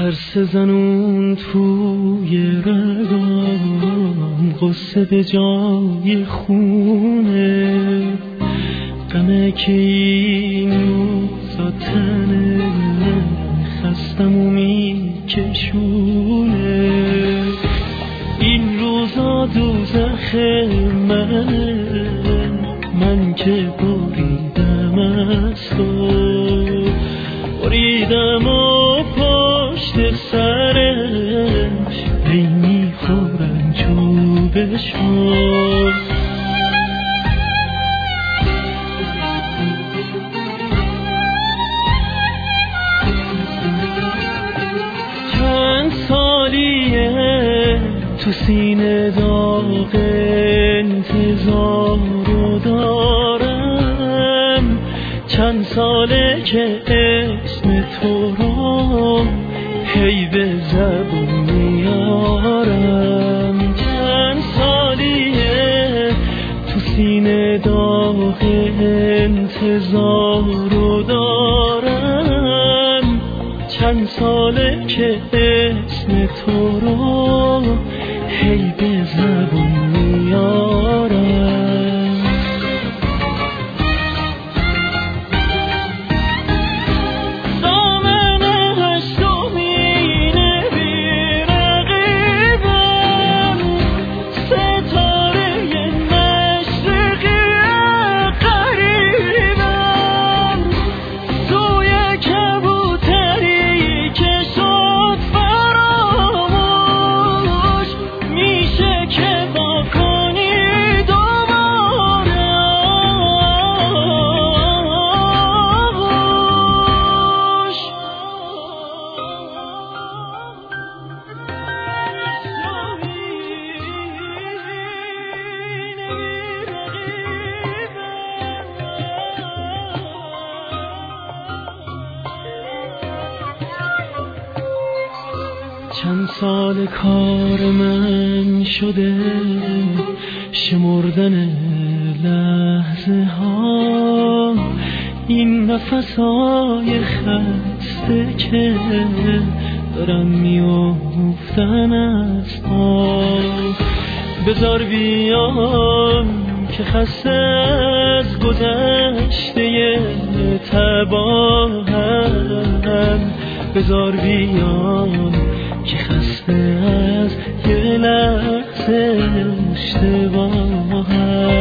ترس زنون توی رگام، غصه به جای خونه، غمه که این روزا تنه خستم و میکشونه. این روزا دوزخ من که بریدم از تو، بریدم و پشت سرش هی میخورم چوبشو. چند سالیه تو سینه داغ انتظار رو دارم، چند ساله که اسم تو رو هی به زبون میارم. چند سالیه تو سینه داغ انتظار رو دارم، چند ساله که اسم تو رو هی به زبون میارم. چند سال کار من شده شمردن لحظه ها، این نفسای خسته که دارن میافتن از پا. بذار بیام که خسته از گذشته تباهم، بذار بیام که خسته از یه لحظه اشتباهم.